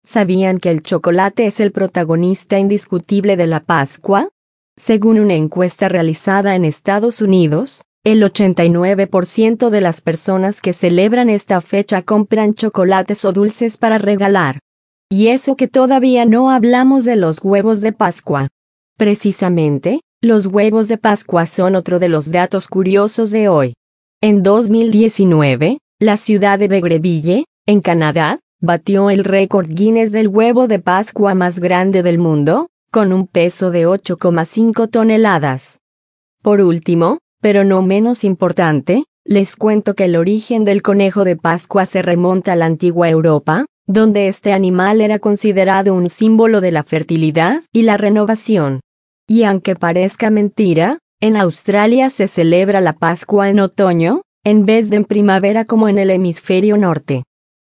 ¿Sabían que el chocolate es el protagonista indiscutible de la Pascua? Según una encuesta realizada en Estados Unidos, el 89% de las personas que celebran esta fecha compran chocolates o dulces para regalar. Y eso que todavía no hablamos de los huevos de Pascua. Precisamente, los huevos de Pascua son otro de los datos curiosos de hoy. En 2019, la ciudad de Vegreville, en Canadá, batió el récord Guinness del huevo de Pascua más grande del mundo, con un peso de 8,5 toneladas. Por último, pero no menos importante, les cuento que el origen del conejo de Pascua se remonta a la antigua Europa, donde este animal era considerado un símbolo de la fertilidad y la renovación. Y aunque parezca mentira, en Australia se celebra la Pascua en otoño, en vez de en primavera como en el hemisferio norte.